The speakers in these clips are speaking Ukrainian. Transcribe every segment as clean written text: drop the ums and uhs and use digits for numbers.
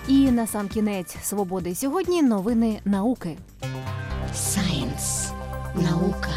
І насамкінець «Свободи сьогодні» новини науки. Science. Наука.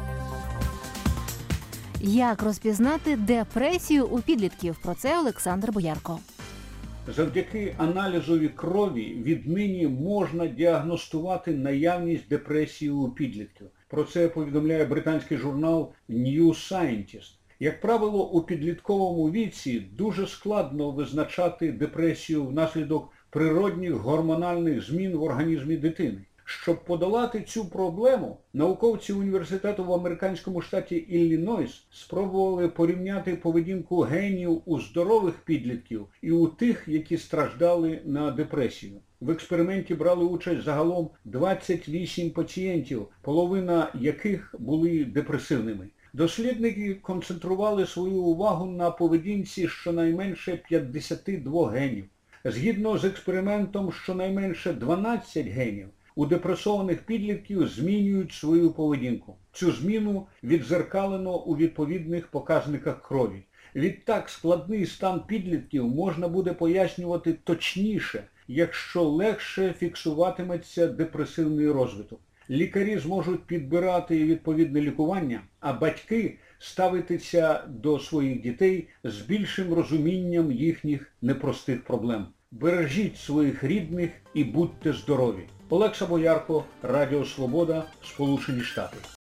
Як розпізнати депресію у підлітків? Про це Олександр Боярко. Завдяки аналізові крові віднині можна діагностувати наявність депресії у підлітків. Про це повідомляє британський журнал New Scientist. Як правило, у підлітковому віці дуже складно визначати депресію внаслідок природних гормональних змін в організмі дитини. Щоб подолати цю проблему, науковці університету в американському штаті Іллінойс спробували порівняти поведінку генів у здорових підлітків і у тих, які страждали на депресію. В експерименті брали участь загалом 28 пацієнтів, половина яких були депресивними. Дослідники концентрували свою увагу на поведінці щонайменше 52 генів. Згідно з експериментом, щонайменше 12 генів у депресованих підлітків змінюють свою поведінку. Цю зміну віддзеркалено у відповідних показниках крові. Відтак складний стан підлітків можна буде пояснювати точніше, якщо легше фіксуватиметься депресивний розвиток. Лікарі зможуть підбирати відповідне лікування, а батьки ставитися до своїх дітей з більшим розумінням їхніх непростих проблем. Бережіть своїх рідних і будьте здорові. Олекса Боярко, Радіо Свобода, Сполучені Штати.